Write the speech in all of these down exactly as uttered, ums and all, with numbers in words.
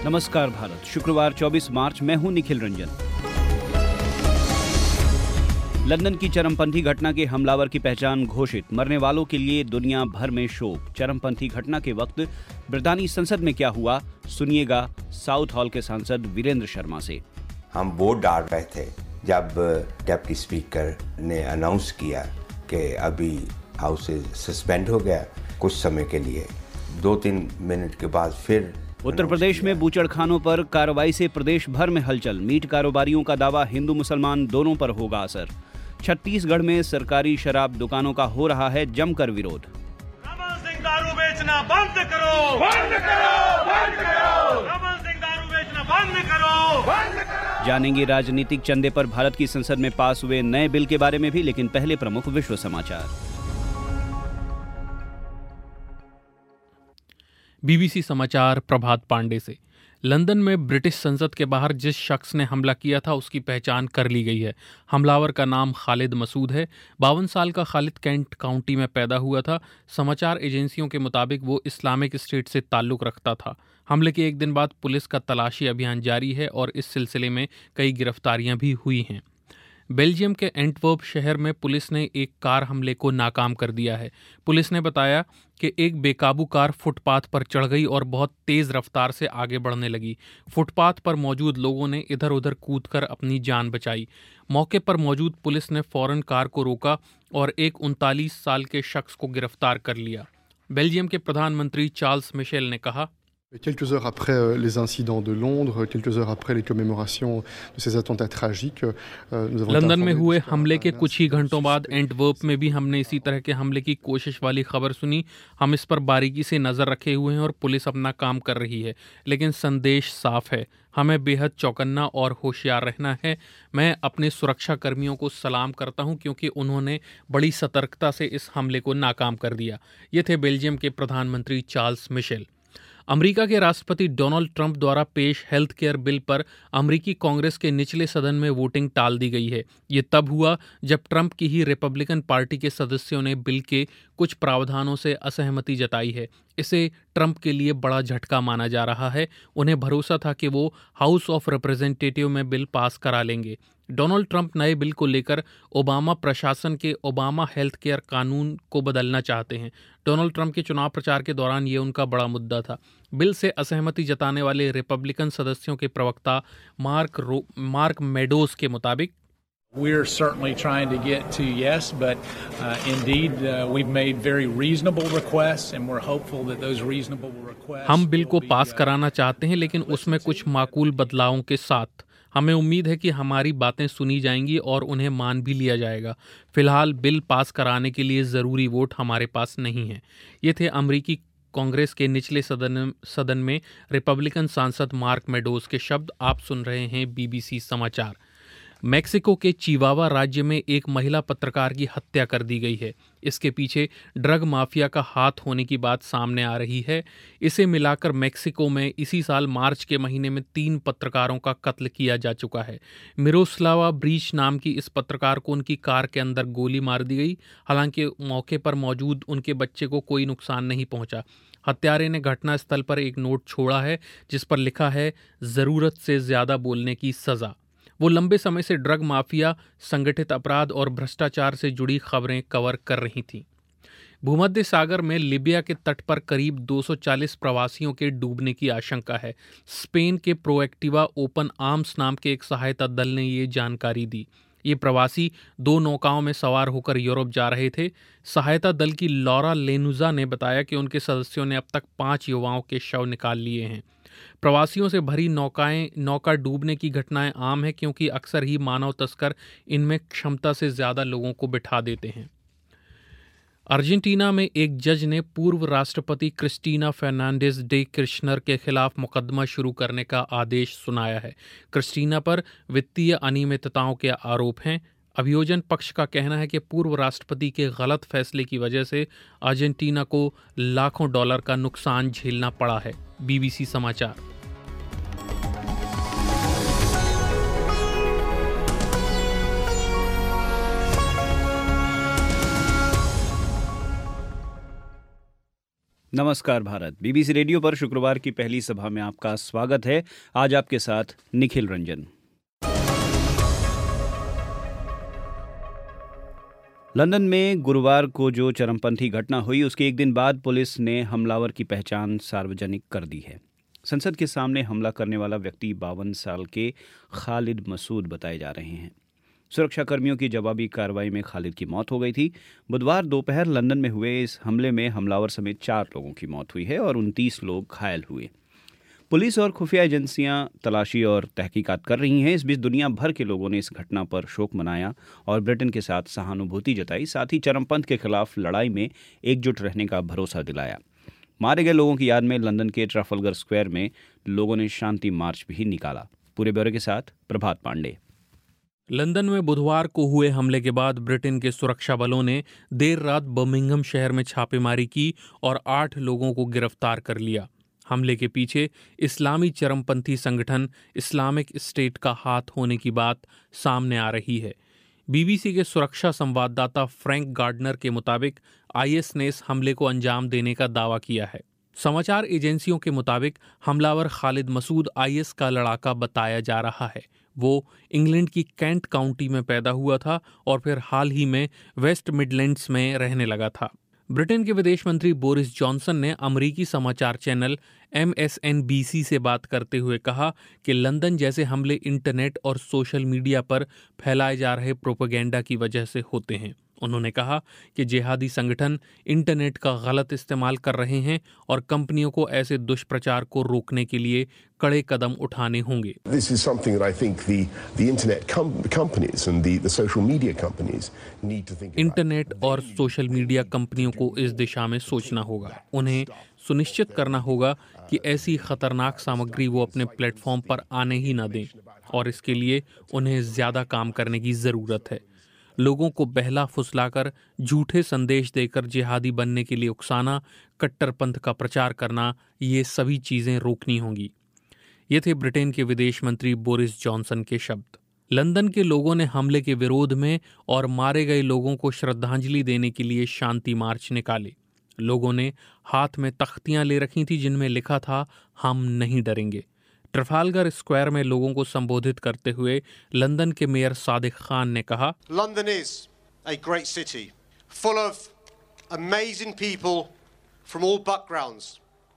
नमस्कार भारत। शुक्रवार चौबीस मार्च, मैं हूं निखिल रंजन। लंदन की चरमपंथी घटना के हमलावर की पहचान घोषित, मरने वालों के लिए दुनिया भर में शोक। चरमपंथी घटना के वक्त ब्रितानी संसद में क्या हुआ, सुनिएगा साउथ हॉल के सांसद वीरेंद्र शर्मा से। हम वोट डाल रहे थे जब डिप्टी स्पीकर ने अनाउंस किया कि अभी हाउस सस्पेंड हो गया कुछ समय के लिए। दो तीन मिनट के बाद फिर उत्तर प्रदेश में बूचड़खानों पर कार्रवाई से प्रदेश भर में हलचल। मीट कारोबारियों का दावा, हिंदू मुसलमान दोनों पर होगा असर। छत्तीसगढ़ में सरकारी शराब दुकानों का हो रहा है जमकर विरोध। रमन सिंह दारू बेचना बंद करो, बंद करो, बंद करो। रमन सिंह दारू बेचना बंद करो, बंद करो। जानेंगे राजनीतिक चंदे पर भारत की संसद में पास हुए नए बिल के बारे में भी, लेकिन पहले प्रमुख विश्व समाचार। बीबीसी समाचार प्रभात पांडे से। लंदन में ब्रिटिश संसद के बाहर जिस शख्स ने हमला किया था उसकी पहचान कर ली गई है। हमलावर का नाम खालिद मसूद है। बावन साल का खालिद कैंट काउंटी में पैदा हुआ था। समाचार एजेंसियों के मुताबिक वो इस्लामिक स्टेट से ताल्लुक़ रखता था। हमले के एक दिन बाद पुलिस का तलाशी अभियान जारी है और इस सिलसिले में कई गिरफ्तारियां भी हुई हैं। बेल्जियम के एंटवर्प शहर में पुलिस ने एक कार हमले को नाकाम कर दिया है। पुलिस ने बताया कि एक बेकाबू कार फुटपाथ पर चढ़ गई और बहुत तेज़ रफ्तार से आगे बढ़ने लगी। फुटपाथ पर मौजूद लोगों ने इधर उधर कूदकर अपनी जान बचाई। मौके पर मौजूद पुलिस ने फौरन कार को रोका और एक उनतालीस साल के शख्स को गिरफ्तार कर लिया। बेल्जियम के प्रधानमंत्री चार्ल्स मिशेल ने कहा, Quelques heures après les incidents de Londres, quelques heures après les commémorations de ces attentats tragiques, nous avons London में हुए हमले के कुछ ही घंटों बाद एंटवर्प में भी हमने इसी तरह के हमले की कोशिश वाली खबर सुनी। हम इस पर बारीकी से नज़र रखे हुए हैं और पुलिस अपना काम कर रही है, लेकिन संदेश साफ है, हमें बेहद चौकन्ना और होशियार रहना है। मैं अपने सुरक्षा कर्मियों को सलाम करता हूं क्योंकि उन्होंने बड़ी सतर्कता से इस हमले को नाकाम कर दिया। ये थे बेल्जियम के प्रधानमंत्री चार्ल्स मिशेल। अमेरिका के राष्ट्रपति डोनाल्ड ट्रंप द्वारा पेश हेल्थ केयर बिल पर अमेरिकी कांग्रेस के निचले सदन में वोटिंग टाल दी गई है। ये तब हुआ जब ट्रंप की ही रिपब्लिकन पार्टी के सदस्यों ने बिल के कुछ प्रावधानों से असहमति जताई है। इसे ट्रंप के लिए बड़ा झटका माना जा रहा है। उन्हें भरोसा था कि वो हाउस ऑफ रिप्रेजेंटेटिव में बिल पास करा लेंगे। डोनाल्ड ट्रंप नए बिल को लेकर ओबामा प्रशासन के ओबामा हेल्थ केयर कानून को बदलना चाहते हैं। डोनाल्ड ट्रंप के चुनाव प्रचार के दौरान ये उनका बड़ा मुद्दा था। बिल से असहमति जताने वाले रिपब्लिकन सदस्यों के प्रवक्ता मार्क मार्क मेडोज के मुताबिक, We're certainly trying to get to yes, but uh, indeed uh, we've made very reasonable requests and we're hopeful that those reasonable requests हम बिल को will be, पास uh, कराना चाहते हैं, लेकिन उसमें कुछ माकूल बदलावों के साथ। हमें उम्मीद है कि हमारी बातें सुनी जाएंगी और उन्हें मान भी लिया जाएगा। फिलहाल बिल पास कराने के लिए ज़रूरी वोट हमारे पास नहीं है। ये थे अमेरिकी कांग्रेस के निचले सदन सदन में रिपब्लिकन सांसद मार्क मेडोज के शब्द। आप सुन रहे हैं बीबीसी समाचार। मैक्सिको के चिवावा राज्य में एक महिला पत्रकार की हत्या कर दी गई है। इसके पीछे ड्रग माफिया का हाथ होने की बात सामने आ रही है। इसे मिलाकर मैक्सिको में इसी साल मार्च के महीने में तीन पत्रकारों का कत्ल किया जा चुका है। मिरोस्लावा ब्रीच नाम की इस पत्रकार को उनकी कार के अंदर गोली मार दी गई। हालांकि मौके पर मौजूद उनके बच्चे को कोई नुकसान नहीं पहुंचा। हत्यारे ने घटनास्थल पर एक नोट छोड़ा है जिस पर लिखा है, ज़रूरत से ज़्यादा बोलने की सज़ा। वो लंबे समय से ड्रग माफिया, संगठित अपराध और भ्रष्टाचार से जुड़ी खबरें कवर कर रही थीं। भूमध्य सागर में लिबिया के तट पर करीब दो सौ चालीस प्रवासियों के डूबने की आशंका है। स्पेन के प्रोएक्टिवा ओपन आर्म्स नाम के एक सहायता दल ने ये जानकारी दी। ये प्रवासी दो नौकाओं में सवार होकर यूरोप जा रहे थे। सहायता दल की लॉरा लेनुजा ने बताया कि उनके सदस्यों ने अब तक पाँच युवाओं के शव निकाल लिए हैं। प्रवासियों से भरी नौकाएं नौका डूबने की घटनाएं आम है क्योंकि अक्सर ही मानव तस्कर इनमें क्षमता से ज़्यादा लोगों को बिठा देते हैं। अर्जेंटीना में एक जज ने पूर्व राष्ट्रपति क्रिस्टीना फर्नांडिस डे किर्चनर के खिलाफ मुकदमा शुरू करने का आदेश सुनाया है। क्रिस्टीना पर वित्तीय अनियमितताओं के आरोप हैं। अभियोजन पक्ष का कहना है कि पूर्व राष्ट्रपति के गलत फैसले की वजह से अर्जेंटीना को लाखों डॉलर का नुकसान झेलना पड़ा है। बीबीसी समाचार। नमस्कार भारत। बीबीसी रेडियो पर शुक्रवार की पहली सभा में आपका स्वागत है। आज आपके साथ निखिल रंजन। लंदन में गुरुवार को जो चरमपंथी घटना हुई उसके एक दिन बाद पुलिस ने हमलावर की पहचान सार्वजनिक कर दी है। संसद के सामने हमला करने वाला व्यक्ति बावन साल के खालिद मसूद बताए जा रहे हैं। सुरक्षाकर्मियों की जवाबी कार्रवाई में खालिद की मौत हो गई थी। बुधवार दोपहर लंदन में हुए इस हमले में हमलावर समेत चार लोगों की मौत हुई है और उनतीस लोग घायल हुए। पुलिस और खुफिया एजेंसियां तलाशी और तहकीकात कर रही हैं। इस बीच दुनिया भर के लोगों ने इस घटना पर शोक मनाया और ब्रिटेन के साथ सहानुभूति जताई। साथ ही चरमपंथ के खिलाफ लड़ाई में एकजुट रहने का भरोसा दिलाया। मारे गए लोगों की याद में लंदन के ट्रफलगर स्क्वायर में लोगों ने शांति मार्च भी निकाला। पूरे ब्यौरे के साथ प्रभात पांडे। लंदन में बुधवार को हुए हमले के बाद ब्रिटेन के सुरक्षा बलों ने देर रात बर्मिंघम शहर में छापेमारी की और आठ लोगों को गिरफ्तार कर लिया। हमले के पीछे इस्लामी चरमपंथी संगठन इस्लामिक स्टेट का हाथ होने की बात सामने आ रही है। बीबीसी के सुरक्षा संवाददाता फ्रैंक गार्डनर के मुताबिक आईएस ने इस हमले को अंजाम देने का दावा किया है। समाचार एजेंसियों के मुताबिक हमलावर खालिद मसूद आईएस का लड़ाका बताया जा रहा है। वो इंग्लैंड की कैंट काउंटी में पैदा हुआ था और फिर हाल ही में वेस्ट मिडलैंड्स में रहने लगा था। ब्रिटेन के विदेश मंत्री बोरिस जॉनसन ने अमरीकी समाचार channel M S N B C से बात करते हुए कहा कि लंदन जैसे हमले इंटरनेट और सोशल मीडिया पर फैलाए जा रहे प्रोपेगेंडा की वजह से होते हैं। उन्होंने कहा कि जिहादी संगठन इंटरनेट का गलत इस्तेमाल कर रहे हैं और कंपनियों को ऐसे दुष्प्रचार को रोकने के लिए कड़े कदम उठाने होंगे। This is something that I think the the internet com- companies and the the social media companies need to think about. Internet और सोशल मीडिया कंपनियों को इस दिशा में सोचना होगा। उन्हें सुनिश्चित करना होगा कि ऐसी खतरनाक सामग्री वो अपने प्लेटफॉर्म पर आने ही ना दें और इसके लिए उन्हें ज्यादा काम करने की जरूरत है। लोगों को बहला फुसलाकर झूठे संदेश देकर जिहादी बनने के लिए उकसाना, कट्टरपंथ का प्रचार करना, ये सभी चीजें रोकनी होंगी। ये थे ब्रिटेन के विदेश मंत्री बोरिस जॉनसन के शब्द। लंदन के लोगों ने हमले के विरोध में और मारे गए लोगों को श्रद्धांजलि देने के लिए शांति मार्च निकाले। लोगों ने हाथ में तख्तियां ले रखी थी जिनमें लिखा था, हम नहीं डरेंगे। ट्रफालगर स्क्वायर में लोगों को संबोधित करते हुए लंदन के मेयर सादिक खान ने कहा, London is a great city full of amazing people from all backgrounds.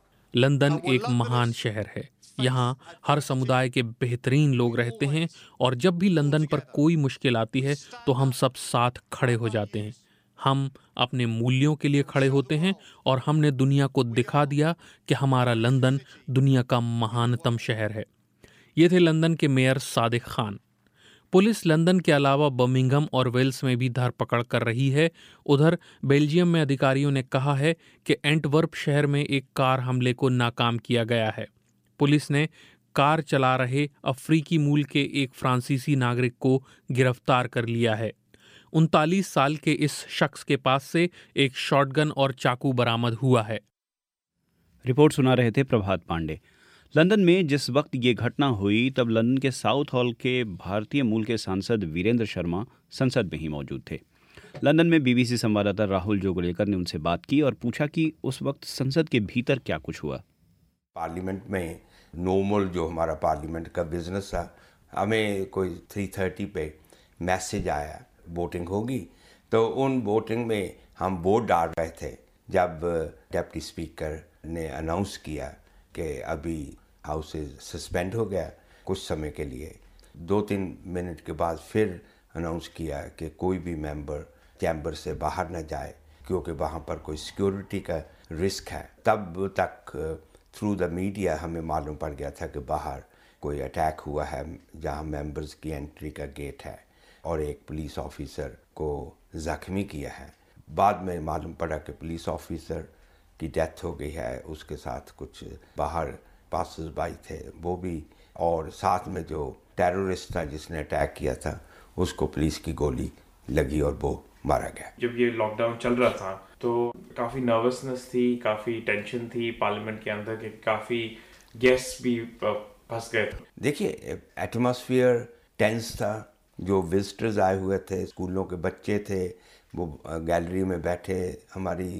London एक महान शहर है। यहाँ हर समुदाय के बेहतरीन लोग रहते हैं और जब भी लंदन पर कोई मुश्किल आती है तो हम सब साथ खड़े हो जाते हैं। हम अपने मूल्यों के लिए खड़े होते हैं और हमने दुनिया को दिखा दिया कि हमारा लंदन दुनिया का महानतम शहर है। ये थे लंदन के mayor Sadiq Khan. Police London के अलावा बर्मिंघम और वेल्स में भी धरपकड़ कर रही है। उधर बेल्जियम में अधिकारियों ने कहा है कि एंटवर्प शहर में एक कार हमले को नाकाम किया गया है। पुलिस ने कार चला रहे अफ्रीकी मूल के एक फ्रांसीसी नागरिक को गिरफ्तार कर लिया है। उनतालीस साल के इस शख्स के पास से एक शॉटगन और चाकू बरामद हुआ है। रिपोर्ट सुना रहे थे प्रभात पांडे। लंदन में जिस वक्त ये घटना हुई तब लंदन के साउथ हॉल के भारतीय मूल के सांसद वीरेंद्र शर्मा संसद में ही मौजूद थे। लंदन में बीबीसी संवाददाता राहुल जोगलेकर ने उनसे बात की और पूछा कि उस वक्त संसद के भीतर क्या कुछ हुआ। पार्लियामेंट में नॉर्मल जो हमारा पार्लियामेंट का बिजनेस था, हमें कोई थ्री थर्टी पे मैसेज आया वोटिंग होगी, तो उन वोटिंग में हम वोट डाल रहे थे जब डिप्टी स्पीकर ने अनाउंस किया कि अभी हाउस सस्पेंड हो गया कुछ समय के लिए। दो तीन मिनट के बाद फिर अनाउंस किया कि कोई भी मेंबर चैम्बर से बाहर न जाए क्योंकि वहाँ पर कोई सिक्योरिटी का रिस्क है। तब तक थ्रू द मीडिया हमें मालूम पड़ गया था कि बाहर कोई अटैक हुआ है जहाँ मेंबर्स की एंट्री का गेट है और एक पुलिस ऑफिसर को ज़ख्मी किया है। बाद में मालूम पड़ा कि पुलिस ऑफिसर की डेथ हो गई है, उसके साथ कुछ बाहर पासर्स बाई थे वो भी, और साथ में जो टेररिस्ट था जिसने अटैक किया था उसको पुलिस की गोली लगी और वो मारा गया। जब ये लॉकडाउन चल रहा था तो काफ़ी नर्वसनेस थी, काफ़ी टेंशन थी पार्लियामेंट के अंदर के, काफ़ी गेस्ट भी फंस गए थे। देखिए एटमॉस्फेयर टेंस था। जो विजिटर्स आए हुए थे, स्कूलों के बच्चे थे, वो गैलरी में बैठे, हमारी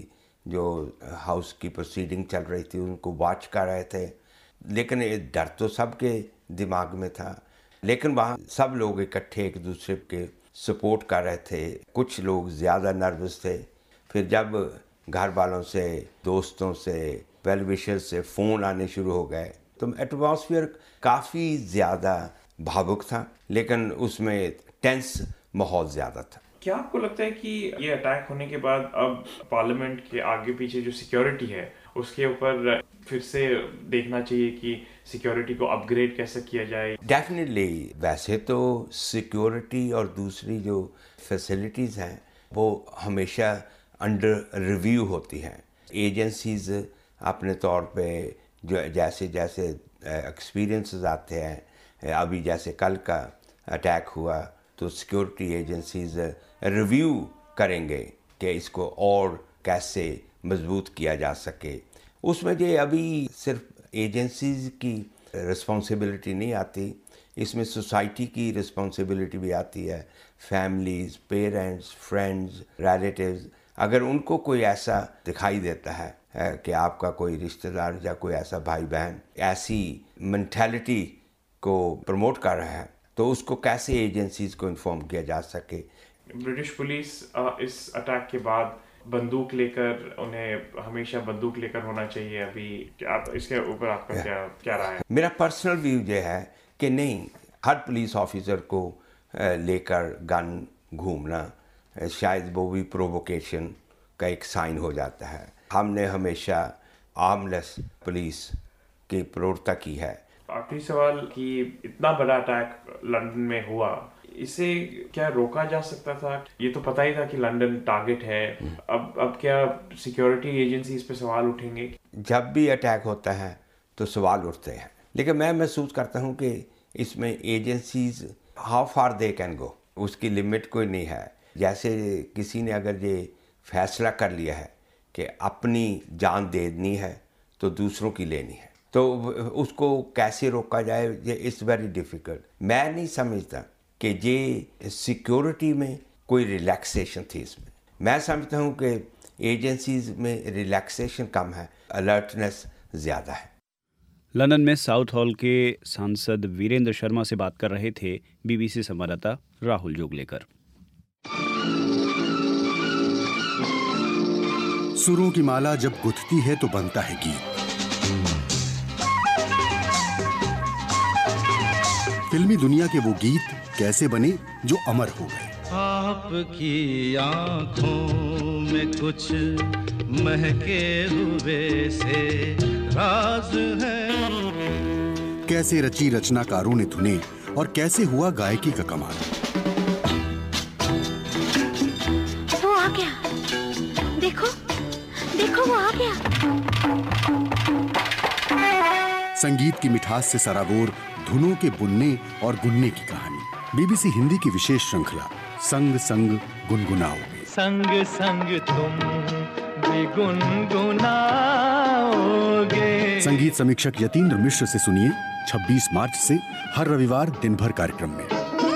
जो हाउस की प्रोसीडिंग चल रही थी उनको वॉच कर रहे थे। लेकिन ये डर तो सबके दिमाग में था, लेकिन वहाँ सब लोग इकट्ठे एक दूसरे के सपोर्ट कर रहे थे। कुछ लोग ज़्यादा नर्वस थे। फिर जब घर वालों से, दोस्तों से, वेल विशर्स से फ़ोन आने शुरू हो गए तो एटमॉस्फेयर काफ़ी ज़्यादा भावुक था, लेकिन उसमें टेंस माहौल ज़्यादा था। क्या आपको लगता है कि ये अटैक होने के बाद अब पार्लियामेंट के आगे पीछे जो सिक्योरिटी है उसके ऊपर फिर से देखना चाहिए कि सिक्योरिटी को अपग्रेड कैसे किया जाए? डेफिनेटली। वैसे तो सिक्योरिटी और दूसरी जो फैसिलिटीज़ हैं वो हमेशा अंडर रिव्यू होती हैं। एजेंसीज़ अपने तौर पे जो जैसे जैसे एक्सपीरियंसेस आते हैं, अभी जैसे कल का अटैक हुआ तो सिक्योरिटी एजेंसीज रिव्यू करेंगे कि इसको और कैसे मजबूत किया जा सके। उसमें ये अभी सिर्फ एजेंसीज की रिस्पॉन्सिबिलिटी नहीं आती, इसमें सोसाइटी की रिस्पॉन्सिबिलिटी भी आती है। फैमिलीज़, पेरेंट्स, फ्रेंड्स, रिलेटिव्स, अगर उनको कोई ऐसा दिखाई देता है कि आपका कोई रिश्तेदार या कोई ऐसा भाई बहन ऐसी मेंटालिटी को प्रमोट कर रहा है तो उसको कैसे एजेंसीज को इन्फॉर्म किया जा सके। ब्रिटिश पुलिस इस अटैक के बाद बंदूक लेकर, उन्हें हमेशा बंदूक लेकर होना चाहिए। अभी आप इसके ऊपर आपका क्या क्या राय है? मेरा पर्सनल व्यू ये है कि नहीं, हर पुलिस ऑफिसर को लेकर गन घूमना शायद वो भी प्रोवोकेशन का एक साइन हो जाता है। हमने हमेशा आर्मलेस पुलिस की प्रवृत्ति की है। आखिरी सवाल कि इतना बड़ा अटैक लंदन में हुआ, इसे क्या रोका जा सकता था? ये तो पता ही था कि लंदन टारगेट है। अब अब क्या सिक्योरिटी एजेंसी इस पे सवाल उठेंगे? जब भी अटैक होता है तो सवाल उठते हैं, लेकिन मैं महसूस करता हूँ कि इसमें agencies how far they can go, उसकी लिमिट कोई नहीं है। जैसे किसी ने अगर ये फैसला कर लिया है कि अपनी जान देनी है तो दूसरों की लेनी है, तो उसको कैसे रोका जाए, ये इट्स वेरी डिफ़िकल्ट। मैं नहीं समझता कि ये सिक्योरिटी में कोई रिलैक्सेशन थी इसमें। मैं समझता हूँ कि एजेंसीज में रिलैक्सेशन कम है, अलर्टनेस ज़्यादा है। लंदन में साउथ हॉल के सांसद वीरेंद्र शर्मा से बात कर रहे थे बीबीसी संवाददाता राहुल जोगलेकर। सुरों की माला जब गुथती है तो बनता है गीत। फिल्मी दुनिया के वो गीत कैसे बने जो अमर हो गए। आपकी आंखों में कुछ महके हुए से राज है। कैसे रची रचनाकारों ने धुने और कैसे हुआ गायकी का कमाल। वो आ गया, देखो देखो वो आ गया। संगीत की मिठास से सराबोर धुनों के बुनने और गुनने की कहानी। बीबीसी हिंदी की विशेष श्रृंखला संग संग गुनगुनाओगे। संग संग तुम भी गुनगुनाओगे। संगीत समीक्षक यतीन्द्र मिश्र से सुनिए छब्बीस मार्च से हर रविवार दिन भर कार्यक्रम में।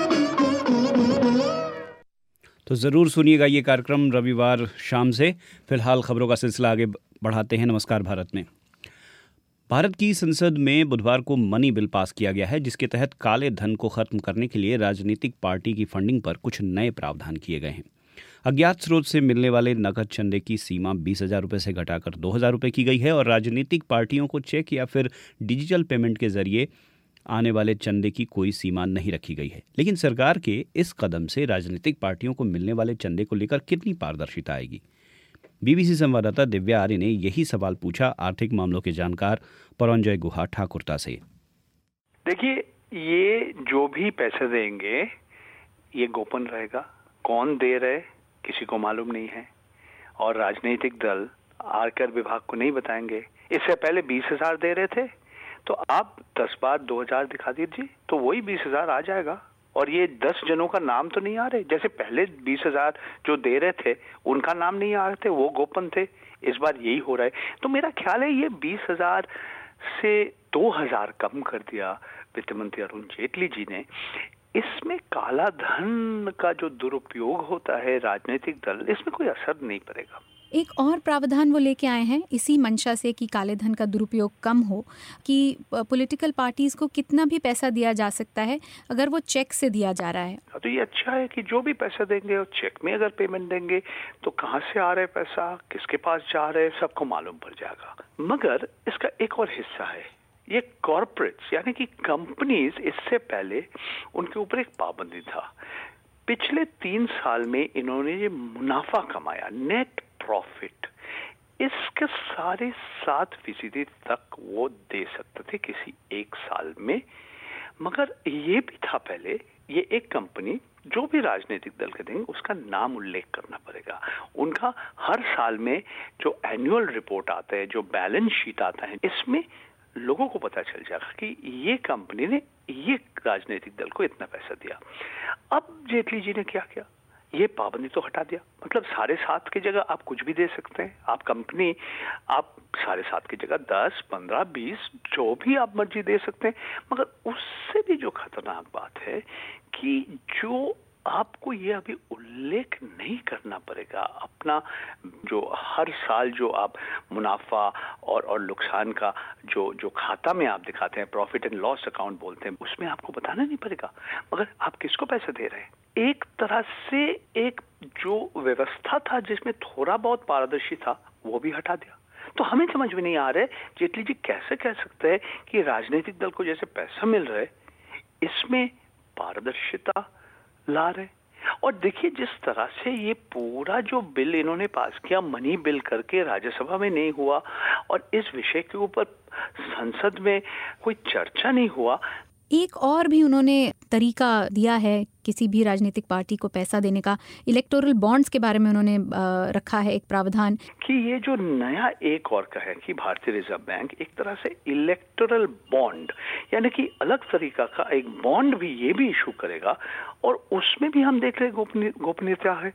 तो ज़रूर सुनिएगा ये कार्यक्रम रविवार शाम से। फिलहाल खबरों का सिलसिला आगे बढ़ाते हैं। नमस्कार भारत में भारत की संसद में बुधवार को मनी बिल पास किया गया है, जिसके तहत काले धन को खत्म करने के लिए राजनीतिक पार्टी की फंडिंग पर कुछ नए प्रावधान किए गए हैं। अज्ञात स्रोत से मिलने वाले नकद चंदे की सीमा बीस हजार रुपये से घटाकर दो हजार रुपये की गई है और राजनीतिक पार्टियों को चेक या फिर डिजिटल पेमेंट के जरिए आने वाले चंदे की कोई सीमा नहीं रखी गई है। लेकिन सरकार के इस कदम से राजनीतिक पार्टियों को मिलने वाले चंदे को लेकर कितनी पारदर्शिता आएगी? बीबीसी संवाददाता दिव्या आर्य ने यही सवाल पूछा आर्थिक मामलों के जानकार परंजय गुहा ठाकुरता से। देखिए, ये जो भी पैसे देंगे ये गोपन रहेगा, कौन दे रहे किसी को मालूम नहीं है और राजनीतिक दल आयकर विभाग को नहीं बताएंगे। इससे पहले बीस हजार दे रहे थे, तो आप दस बार दो हजार दिखा दीजिए तो वही बीस हजार आ जाएगा। और ये दस जनों का नाम तो नहीं आ रहे, जैसे पहले बीस हजार जो दे रहे थे उनका नाम नहीं आ रहे थे, वो गोपन थे। इस बार यही हो रहा है। तो मेरा ख्याल है ये बीस हजार से दो हजार कम कर दिया वित्त मंत्री अरुण जेटली जी ने। इसमें काला धन का जो दुरुपयोग होता है राजनीतिक दल, इसमें कोई असर नहीं पड़ेगा। एक और प्रावधान वो लेके आए हैं इसी मंशा से कि काले धन का दुरुपयोग कम हो, कि पॉलिटिकल पार्टीज को कितना भी पैसा दिया जा सकता है अगर वो चेक से दिया जा रहा है। तो ये अच्छा है कि जो भी पैसा देंगे और चेक में अगर पेमेंट देंगे तो कहाँ से आ रहा है पैसा, किसके पास जा रहा है, सबको मालूम पड़ जाएगा। मगर इसका एक और हिस्सा है, ये कॉर्पोरेट्स यानी कि कंपनीज, इससे पहले उनके ऊपर एक पाबंदी था। पिछले तीन साल में इन्होंने ये मुनाफा कमाया, नेट प्रॉफिट, इसके सारे सात फीसदी तक वो दे सकते थे किसी एक साल में। मगर ये भी था पहले, ये एक कंपनी जो भी राजनीतिक दल के देंगे उसका नाम उल्लेख करना पड़ेगा। उनका हर साल में जो एनुअल रिपोर्ट आता है, जो बैलेंस शीट आता है, इसमें लोगों को पता चल जाएगा कि ये कंपनी ने ये राजनीतिक दल को इतना पैसा दिया। अब जेटली जी ने क्या किया, ये पाबंदी तो हटा दिया। मतलब साढ़े सात की जगह आप कुछ भी दे सकते हैं। आप कंपनी, आप साढ़े सात की जगह दस, पंद्रह, बीस, जो भी आप मर्जी दे सकते हैं। मगर उससे भी जो खतरनाक बात है कि जो आपको ये अभी उल्लेख नहीं करना पड़ेगा अपना, जो हर साल जो आप मुनाफा और और नुकसान का जो जो खाता में आप दिखाते हैं, प्रॉफिट एंड लॉस अकाउंट बोलते हैं, उसमें आपको बताना नहीं पड़ेगा। मगर आप किसको पैसे दे रहे हैं? एक तरह से एक जो व्यवस्था था जिसमें थोड़ा बहुत पारदर्शी था, वो भी हटा दिया। तो हमें समझ में नहीं आ रहा है जेटली जी कैसे कह सकते हैं कि राजनीतिक दल को जैसे पैसा मिल रहा है, इसमें पारदर्शिता ला रहे। और देखिए जिस तरह से ये पूरा जो बिल इन्होंने पास किया, मनी बिल करके राज्यसभा में नहीं हुआ और इस विषय के ऊपर संसद में कोई चर्चा नहीं हुआ। एक और भी उन्होंने तरीका दिया है किसी भी राजनीतिक पार्टी को पैसा देने का, इलेक्टोरल बॉन्ड्स के बारे में उन्होंने रखा है एक प्रावधान कि ये जो नया एक और का है कि भारतीय रिजर्व बैंक एक तरह से इलेक्टोरल बॉन्ड यानी कि अलग तरीका का एक बॉन्ड भी ये भी इशू करेगा और उसमें भी हम देख रहे गोपनीय गोपनीयता है।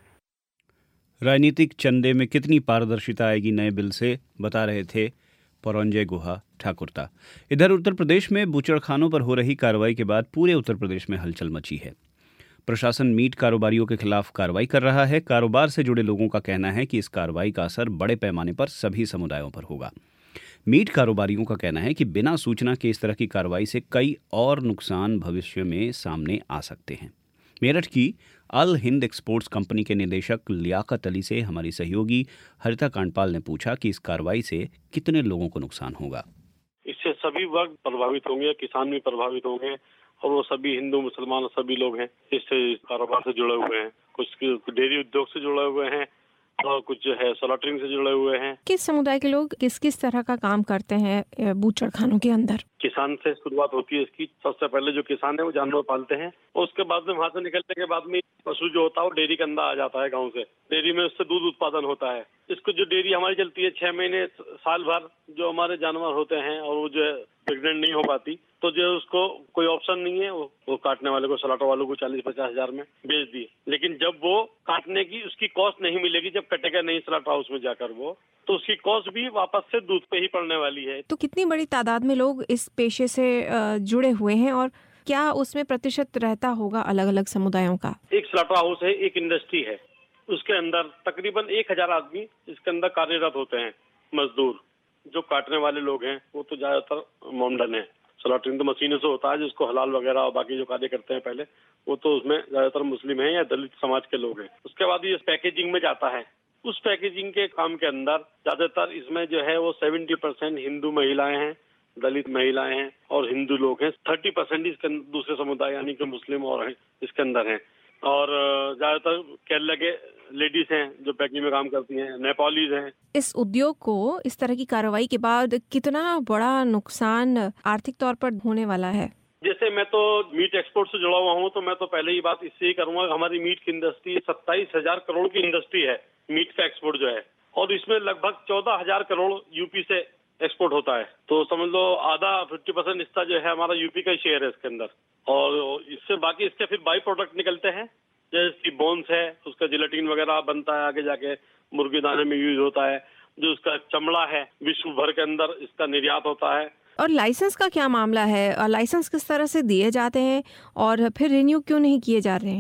राजनीतिक चंदे में कितनी पारदर्शिता आएगी नए बिल से, बता रहे थे पौरंजय गुहा ठाकुरता। इधर उत्तर प्रदेश में बूचड़खानों पर हो रही कार्रवाई के बाद पूरे उत्तर प्रदेश में हलचल मची है। प्रशासन मीट कारोबारियों के खिलाफ कार्रवाई कर रहा है। कारोबार से जुड़े लोगों का कहना है कि इस कार्रवाई का असर बड़े पैमाने पर सभी समुदायों पर होगा। मीट कारोबारियों का कहना है कि बिना सूचना के इस तरह की कार्रवाई से कई और नुकसान भविष्य में सामने आ सकते हैं। मेरठ की अल हिंद एक्सपोर्ट्स कंपनी के निदेशक लियाकत अली से हमारी सहयोगी हरिता कांडपाल ने पूछा कि इस कार्रवाई से कितने लोगों को नुकसान होगा। इससे सभी वर्ग प्रभावित होंगे, किसान भी प्रभावित होंगे और वो सभी हिंदू मुसलमान सभी लोग हैं इससे कारोबार से जुड़े हुए हैं। कुछ डेयरी उद्योग से जुड़े हुए हैं और कुछ जो है सोलाटरिंग से जुड़े हुए हैं। किस समुदाय के लोग किस किस तरह का काम करते हैं बूचड़खानों के अंदर? किसान से शुरुआत होती है इसकी। सबसे पहले जो किसान है वो जानवर पालते हैं और उसके बाद में वहाँ से निकलने के बाद में पशु जो होता है वो डेयरी के अंदर आ जाता है गाँव से। डेयरी में उससे दूध उत्पादन होता है। इसको जो डेयरी हमारी चलती है छह महीने साल भर, जो हमारे जानवर होते हैं और वो जो है प्रेग्नेंट नहीं हो पाती तो जो उसको कोई ऑप्शन नहीं है, वो, वो काटने वाले को, सलाटर वालों को चालीस पचास हजार में बेच दिए। लेकिन जब वो काटने की उसकी कॉस्ट नहीं मिलेगी, जब कटेगा नहीं सलाटर हाउस में जाकर वो, तो उसकी कॉस्ट भी वापस से दूध पे ही पड़ने वाली है। तो कितनी बड़ी तादाद में लोग इस पेशे से जुड़े हुए हैं और क्या उसमें प्रतिशत रहता होगा अलग अलग समुदायों का? एक सलाटर हाउस है, एक इंडस्ट्री है, उसके अंदर तकरीबन एक हजार आदमी इसके अंदर कार्यरत होते हैं। मजदूर जो काटने वाले लोग हैं वो तो ज्यादातर मोमडन है। सलाटरिंग तो मशीनों से होता है जिसको हलाल वगैरह और बाकी जो कार्य करते हैं पहले, वो तो उसमें ज्यादातर मुस्लिम हैं या दलित समाज के लोग हैं। उसके बाद ये पैकेजिंग में जाता है। उस पैकेजिंग के काम के अंदर ज्यादातर इसमें जो है वो सेवेंटी परसेंट हिंदू महिलाएं हैं, दलित महिलाएं हैं और हिंदू लोग हैं। थर्टी परसेंट इसके दूसरे समुदाय यानी कि मुस्लिम और इसके अंदर हैं। और ज्यादातर केरला के लेडीज हैं जो पैकिंग में काम करती हैं, नेपालीज हैं। इस उद्योग को इस तरह की कार्रवाई के बाद कितना बड़ा नुकसान आर्थिक तौर पर होने वाला है? जैसे मैं तो मीट एक्सपोर्ट से जुड़ा हुआ हूँ तो मैं तो पहले ही बात इससे ही करूंगा। हमारी मीट की इंडस्ट्री सत्ताईस हजार करोड़ की इंडस्ट्री है, मीट का एक्सपोर्ट जो है, और इसमें लगभग चौदह हजार करोड़ यूपी से एक्सपोर्ट होता है। तो समझ लो आधा फिफ्टी परसेंट हिस्सा जो है हमारा यूपी का ही शेयर है इसके अंदर। और इससे बाकी इसके फिर बाई प्रोडक्ट निकलते हैं, जैसे इसकी बोन्स है, उसका जिलेटिन वगैरह बनता है, आगे जाके मुर्गी दाने में यूज होता है। जो उसका चमड़ा है विश्व भर के अंदर इसका निर्यात होता है। और लाइसेंस का क्या मामला है? लाइसेंस किस तरह से दिए जाते हैं और फिर रिन्यू क्यों नहीं किए जा रहे हैं?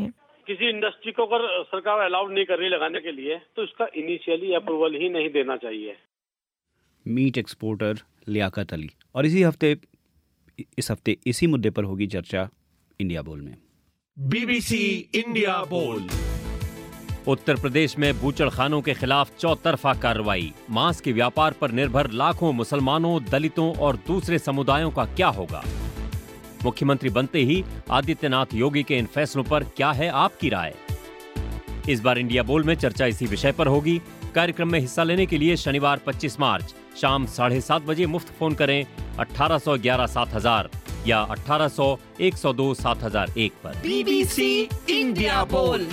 किसी इंडस्ट्री को अगर सरकार अलाउड नहीं कर रही लगाने के लिए तो इसका इनिशियली अप्रूवल ही नहीं देना चाहिए। Meat exporter Liyaqat Ali. और इसी हफ्ते इस हफ्ते इसी मुद्दे पर होगी चर्चा इंडिया बोल में। बीबीसी इंडिया बोल। उत्तर प्रदेश में बूचड़खानों के खिलाफ चौतरफा कार्रवाई। मांस के व्यापार पर निर्भर लाखों मुसलमानों, दलितों और दूसरे समुदायों का क्या होगा? मुख्यमंत्री बनते ही आदित्यनाथ योगी के इन फैसलों पर क्या है आपकी राय? इस बार इंडिया बोल में चर्चा इसी विषय पर होगी। कार्यक्रम में हिस्सा लेने के लिए शनिवार पच्चीस मार्च शाम साढ़े सात बजे मुफ्त फोन करें अठारह सौ ग्यारह सात हजार या अठारह सौ एक सौ दो सात हजार एक पर। बीबीसी इंडिया बोल।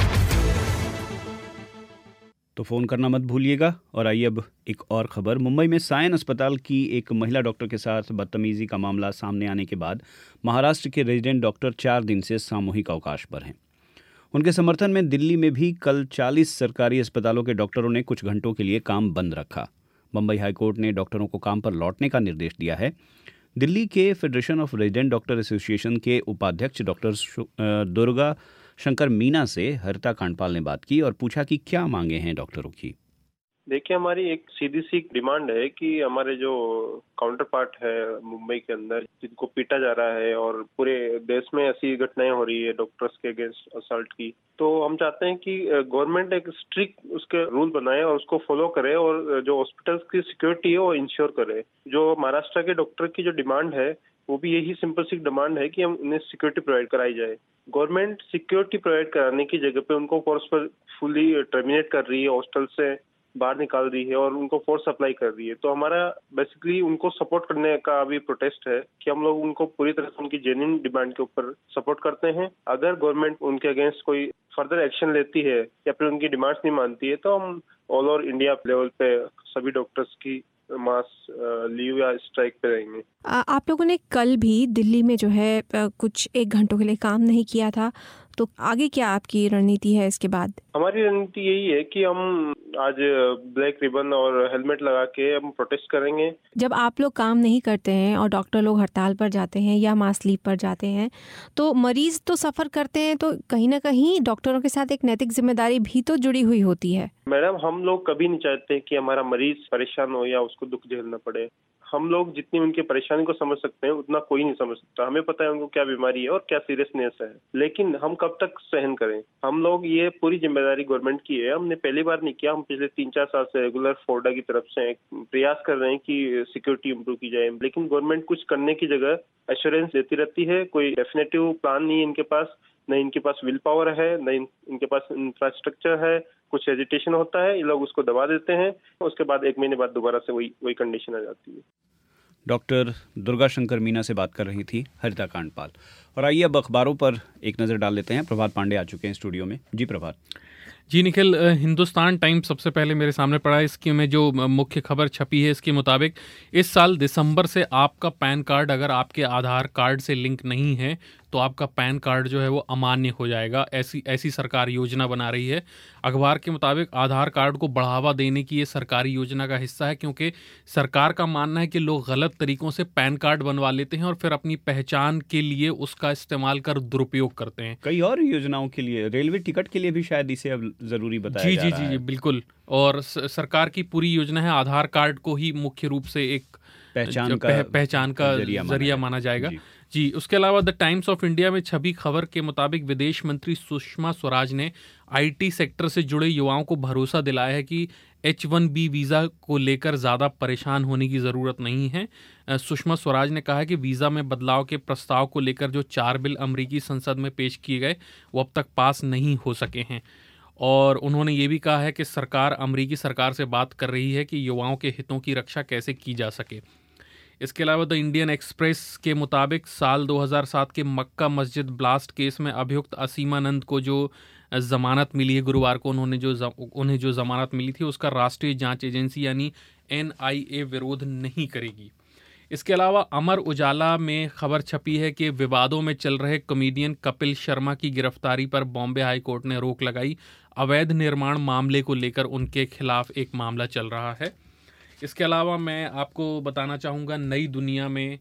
तो फोन करना मत भूलिएगा। और आइए अब एक और खबर। मुंबई में सायन अस्पताल की एक महिला डॉक्टर के साथ बदतमीजी का मामला सामने आने के बाद महाराष्ट्र के रेजिडेंट डॉक्टर चार दिन से सामूहिक अवकाश पर हैं। उनके समर्थन में दिल्ली में भी कल चालीस सरकारी अस्पतालों के डॉक्टरों ने कुछ घंटों के लिए काम बंद रखा। मुंबई हाईकोर्ट ने डॉक्टरों को काम पर लौटने का निर्देश दिया है। दिल्ली के federation of resident doctor association के उपाध्यक्ष डॉक्टर दुर्गा शंकर मीना से हरिता कांडपाल ने बात की और पूछा कि क्या मांगे हैं डॉक्टरों की। देखिए, हमारी एक सीधी सी डिमांड है कि हमारे जो काउंटर पार्ट है मुंबई के अंदर जिनको पीटा जा रहा है और पूरे देश में ऐसी घटनाएं हो रही है डॉक्टर्स के अगेंस्ट असल्ट की, तो हम चाहते हैं कि गवर्नमेंट एक स्ट्रिक्ट उसके रूल बनाए और उसको फॉलो करे और जो हॉस्पिटल्स की सिक्योरिटी है वो इंश्योर करे। जो महाराष्ट्र के डॉक्टर की जो डिमांड है वो भी यही सिंपल सी डिमांड है कि हम उन्हें सिक्योरिटी प्रोवाइड कराई जाए। गवर्नमेंट सिक्योरिटी प्रोवाइड कराने की जगह पे उनको फोर्स पर फुली टर्मिनेट कर रही है, हॉस्टल से बाहर निकाल रही है और उनको फोर्स अप्लाई कर रही है। तो हमारा बेसिकली उनको सपोर्ट करने का अभी प्रोटेस्ट है कि हम लोग उनको पूरी तरह से उनकी जेन्युइन डिमांड के ऊपर सपोर्ट करते हैं। अगर गवर्नमेंट उनके अगेंस्ट कोई फर्दर एक्शन लेती है या फिर उनकी डिमांड्स नहीं मानती है तो हम ऑल ओवर इंडिया लेवल पे सभी डॉक्टर्स की मास लीव या स्ट्राइक पे रहेंगे। आप लोगों ने कल भी दिल्ली में जो है कुछ एक घंटों के लिए काम नहीं किया था, तो आगे क्या आपकी रणनीति है इसके बाद? हमारी रणनीति यही है कि हम आज ब्लैक रिबन और हेलमेट लगा के हम प्रोटेस्ट करेंगे। जब आप लोग काम नहीं करते हैं और डॉक्टर लोग हड़ताल पर जाते हैं या मास लीव पर जाते हैं तो मरीज तो सफर करते हैं, तो कहीं ना कहीं डॉक्टरों के साथ एक नैतिक जिम्मेदारी भी तो जुड़ी हुई होती है। मैडम, हम लोग कभी नहीं चाहते कि हमारा मरीज परेशान हो या उसको दुख झेलना पड़े। हम लोग जितनी उनकी परेशानी को समझ सकते हैं उतना कोई नहीं समझ सकता। हमें पता है उनको क्या बीमारी है और क्या सीरियसनेस है, लेकिन हम कब तक सहन करें? हम लोग ये पूरी जिम्मेदारी गवर्नमेंट की है। हमने पहली बार नहीं किया, हम पिछले तीन चार साल से रेगुलर फोर्डा की तरफ से प्रयास कर रहे हैं कि सिक्योरिटी इम्प्रूव की जाए, लेकिन गवर्नमेंट कुछ करने की जगह एश्योरेंस देती रहती है। कोई डेफिनेटिव प्लान नहीं है इनके पास, न इनके पास विल पावर है, न इन, इनके पास इंफ्रास्ट्रक्चर है। कुछ हेजिटेशन होता है, ये लोग उसको दबा देते हैं, उसके बाद एक महीने बाद दोबारा से वही वही कंडीशन आ जाती है। डॉक्टर दुर्गा शंकर मीना से बात कर रही थी हरिता कांडपाल। और आइए अब अखबारों पर एक नज़र डाल लेते हैं। प्रभात पांडे आ चुके हैं स्टूडियो में। जी प्रभात। जी निखिल, हिंदुस्तान टाइम्स सबसे पहले मेरे सामने पड़ा है। इसकी में जो मुख्य खबर छपी है इसके मुताबिक इस साल दिसंबर से आपका पैन कार्ड अगर आपके आधार कार्ड से लिंक नहीं है तो आपका पैन कार्ड जो है वो अमान्य हो जाएगा। ऐसी ऐसी सरकार योजना बना रही है। अखबार के मुताबिक आधार कार्ड को बढ़ावा देने की ये सरकारी योजना का हिस्सा है, क्योंकि सरकार का मानना है कि लोग गलत तरीकों से पैन कार्ड बनवा लेते हैं और फिर अपनी पहचान के लिए उसका इस्तेमाल कर दुरुपयोग करते हैं। कई और योजनाओं के लिए, रेलवे टिकट के लिए भी शायद इसे अब जरूरी बताया जी जा जी रहा जी है। जी बिल्कुल। और सरकार की पूरी योजना है आधार कार्ड को ही मुख्य रूप से एक पहचान का पह, पहचान का जरिया, जरिया माना जाएगा। जी।, जी उसके अलावा द टाइम्स ऑफ इंडिया में छपी खबर के मुताबिक विदेश मंत्री सुषमा स्वराज ने आईटी सेक्टर से जुड़े युवाओं को भरोसा दिलाया है कि एच वन बी वीज़ा को लेकर ज़्यादा परेशान होने की ज़रूरत नहीं है। सुषमा स्वराज ने कहा कि वीज़ा में बदलाव के प्रस्ताव को लेकर जो चार बिल अमरीकी संसद में पेश किए गए वो अब तक पास नहीं हो सके हैं। और उन्होंने ये भी कहा है कि सरकार अमरीकी सरकार से बात कर रही है कि युवाओं के हितों की रक्षा कैसे की जा सके। इसके अलावा द इंडियन एक्सप्रेस के मुताबिक साल दो हज़ार सात के मक्का मस्जिद ब्लास्ट केस में अभियुक्त असीमानंद को जो ज़मानत मिली है गुरुवार को, उन्होंने जो उन्हें जो ज़मानत मिली थी उसका राष्ट्रीय जांच एजेंसी यानी एन आई ए विरोध नहीं करेगी। इसके अलावा अमर उजाला में खबर छपी है कि विवादों में चल रहे कॉमेडियन कपिल शर्मा की गिरफ्तारी पर बॉम्बे हाई कोर्ट ने रोक लगाई। अवैध निर्माण मामले को लेकर उनके खिलाफ एक मामला चल रहा है। इसके अलावा मैं आपको बताना चाहूँगा नई दुनिया में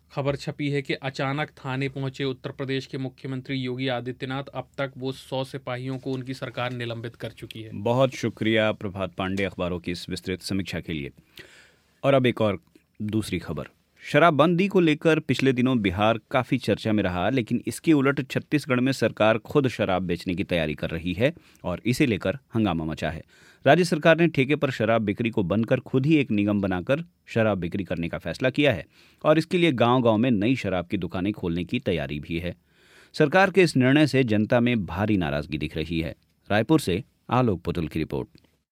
खबर छपी है कि अचानक थाने पहुंचे उत्तर प्रदेश के मुख्यमंत्री योगी आदित्यनाथ, अब तक वो सौ सिपाहियों को उनकी सरकार निलंबित कर चुकी है। बहुत शुक्रिया प्रभात पांडे अखबारों की इस विस्तृत समीक्षा के लिए। और अब एक और दूसरी खबर। शराबबंदी को लेकर पिछले दिनों बिहार काफ़ी चर्चा में रहा, लेकिन इसके उलट छत्तीसगढ़ में सरकार खुद शराब बेचने की तैयारी कर रही है और इसे लेकर हंगामा मचा है। राज्य सरकार ने ठेके पर शराब बिक्री को बंद कर खुद ही एक निगम बनाकर शराब बिक्री करने का फैसला किया है और इसके लिए गांव-गांव में नई शराब की दुकानें खोलने की तैयारी भी है। सरकार के इस निर्णय से जनता में भारी नाराजगी दिख रही है। रायपुर से आलोक पुतुल की रिपोर्ट।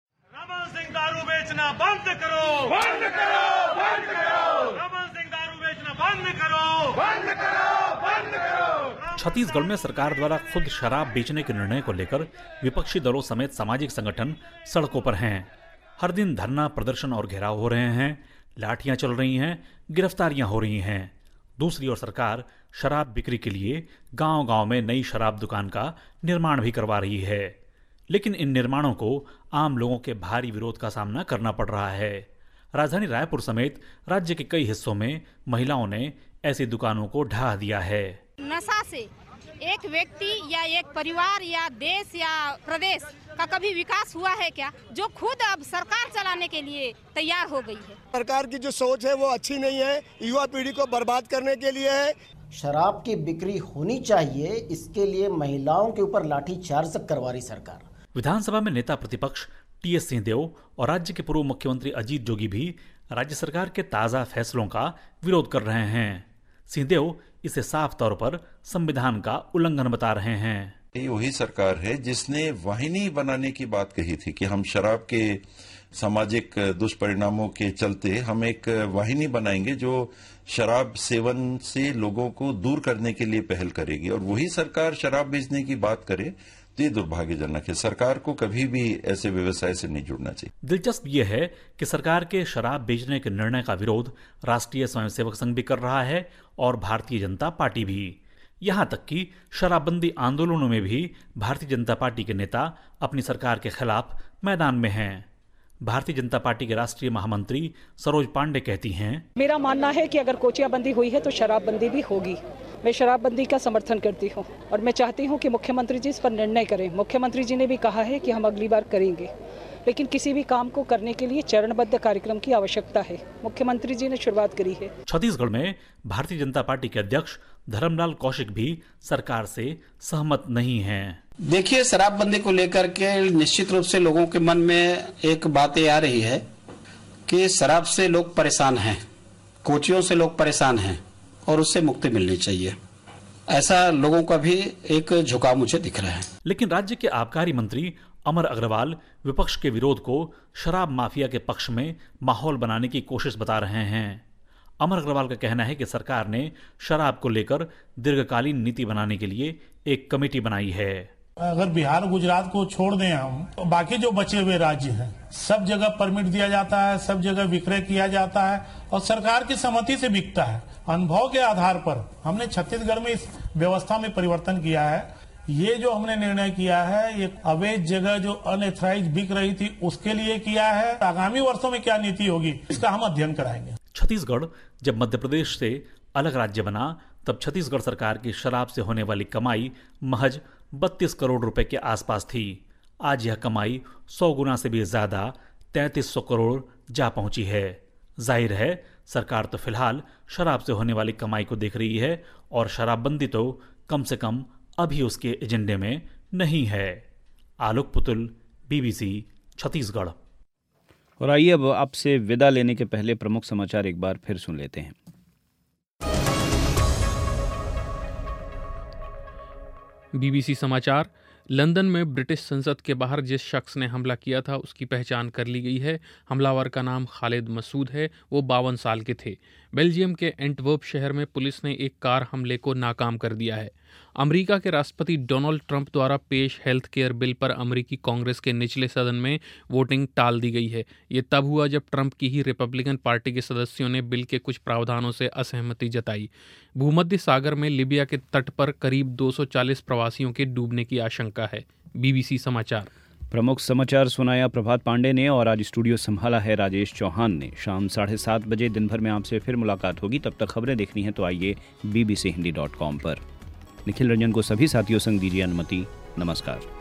रमन सिंह दारू बेचना बंद करो, बंद करो, बंद करो। रमन सिंह दारू बेचना बंद करो, बंद करो, बंद करो। छत्तीसगढ़ में सरकार द्वारा खुद शराब बेचने के निर्णय को लेकर विपक्षी दलों समेत सामाजिक संगठन सड़कों पर हैं। हर दिन धरना, प्रदर्शन और घेराव हो रहे हैं, लाठियां चल रही हैं, गिरफ्तारियां हो रही हैं। दूसरी ओर सरकार शराब बिक्री के लिए गांव-गांव में नई शराब दुकान का निर्माण भी करवा रही है, लेकिन इन निर्माणों को आम लोगों के भारी विरोध का सामना करना पड़ रहा है। राजधानी रायपुर समेत राज्य के कई हिस्सों में महिलाओं ने ऐसी दुकानों को ढहा दिया है। नशा से एक व्यक्ति या एक परिवार या देश या प्रदेश का कभी विकास हुआ है क्या, जो खुद अब सरकार चलाने के लिए तैयार हो गई है। सरकार की जो सोच है वो अच्छी नहीं है, युवा पीढ़ी को बर्बाद करने के लिए है। शराब की बिक्री होनी चाहिए, इसके लिए महिलाओं के ऊपर लाठीचार्ज करवा रही सरकार। विधानसभा में नेता प्रतिपक्ष टी एस सिंहदेव और राज्य के पूर्व मुख्यमंत्री अजीत जोगी भी राज्य सरकार के ताजा फैसलों का विरोध कर रहे हैं। सिंहदेव इसे साफ तौर पर संविधान का उल्लंघन बता रहे हैं। ये वही सरकार है जिसने वाहिनी बनाने की बात कही थी कि हम शराब के सामाजिक दुष्परिणामों के चलते हम एक वाहिनी बनाएंगे जो शराब सेवन से लोगों को दूर करने के लिए पहल करेगी, और वही सरकार शराब बेचने की बात करे तो ये दुर्भाग्यजनक है। सरकार को कभी भी ऐसे व्यवसाय से नहीं जुड़ना चाहिए। दिलचस्प ये है कि सरकार के शराब बेचने के निर्णय का विरोध राष्ट्रीय स्वयंसेवक संघ भी कर रहा है और भारतीय जनता पार्टी भी। यहाँ तक कि शराबबंदी आंदोलनों में भी भारतीय जनता पार्टी के नेता अपनी सरकार के खिलाफ मैदान में हैं। भारतीय जनता पार्टी के राष्ट्रीय महामंत्री सरोज पांडे कहती हैं, मेरा मानना है कि अगर कोचियाबंदी हुई है तो शराबबंदी भी होगी। मैं शराबबंदी का समर्थन करती हूं और मैं चाहती हूं कि मुख्यमंत्री जी इस पर निर्णय करें। मुख्यमंत्री जी ने भी कहा है कि हम अगली बार करेंगे, लेकिन किसी भी काम को करने के लिए चरणबद्ध कार्यक्रम की आवश्यकता है। मुख्यमंत्री जी ने शुरुआत करी है। छत्तीसगढ़ में भारतीय जनता पार्टी के अध्यक्ष धर्मलाल कौशिक भी सरकार से सहमत नहीं हैं। देखिए, शराबबंदी को लेकर के निश्चित रूप से लोगों के मन में एक बात आ रही है कि शराब से लोग परेशान हैं, कोचियों से लोग परेशान हैं और उससे मुक्ति मिलनी चाहिए। ऐसा लोगों का भी एक झुकाव मुझे दिख रहा है। लेकिन राज्य के आबकारी मंत्री अमर अग्रवाल विपक्ष के विरोध को शराब माफिया के पक्ष में माहौल बनाने की कोशिश बता रहे हैं। अमर अग्रवाल का कहना है कि सरकार ने शराब को लेकर दीर्घकालीन नीति बनाने के लिए एक कमेटी बनाई है। अगर बिहार गुजरात को छोड़ दें हम, तो बाकी जो बचे हुए राज्य हैं सब जगह परमिट दिया जाता है, सब जगह विक्रय किया जाता है और सरकार की सहमति से बिकता है। अनुभव के आधार पर हमने छत्तीसगढ़ में इस व्यवस्था में परिवर्तन किया है। ये जो हमने निर्णय किया है, ये अवैध जगह जो अनएथराइज बिक रही थी उसके लिए किया है। आगामी वर्षों में क्या नीति होगी इसका हम अध्ययन कराएंगे। छत्तीसगढ़ जब मध्य प्रदेश से अलग राज्य बना तब छत्तीसगढ़ सरकार की शराब से होने वाली कमाई महज बत्तीस करोड़ रुपए के आसपास थी। आज यह कमाई सौ गुना से भी ज्यादा तैंतीस सौ करोड़ जा पहुंची है। जाहिर है सरकार तो फिलहाल शराब से होने वाली कमाई को देख रही है और शराबबंदी तो कम से कम अभी उसके एजेंडे में नहीं है। आलोक पुतुल, बीबीसी, छत्तीसगढ़। और आइए अब आपसे विदा लेने के पहले प्रमुख समाचार एक बार फिर सुन लेते हैं। बीबीसी समाचार। लंदन में ब्रिटिश संसद के बाहर जिस शख्स ने हमला किया था उसकी पहचान कर ली गई है। हमलावर का नाम खालिद मसूद है। वो बावन साल के थे। बेल्जियम के एंटवर्प शहर में पुलिस ने एक कार हमले को नाकाम कर दिया है। अमेरिका के राष्ट्रपति डोनाल्ड ट्रंप द्वारा पेश हेल्थ केयर बिल पर अमेरिकी कांग्रेस के निचले सदन में वोटिंग टाल दी गई है। ये तब हुआ जब ट्रंप की ही रिपब्लिकन पार्टी के सदस्यों ने बिल के कुछ प्रावधानों से असहमति जताई। भूमध्य सागर में लीबिया के तट पर करीब दो सौ चालीस प्रवासियों के डूबने की आशंका है। बीबीसी समाचार। प्रमुख समाचार सुनाया प्रभात पांडे ने और आज स्टूडियो संभाला है राजेश चौहान ने। शाम साढ़े सात बजे दिन भर में आपसे फिर मुलाकात होगी। तब तक खबरें देखनी है तो आइए B B C Hindi dot com पर। निखिल रंजन को सभी साथियों संग दीजिए अनुमति। नमस्कार।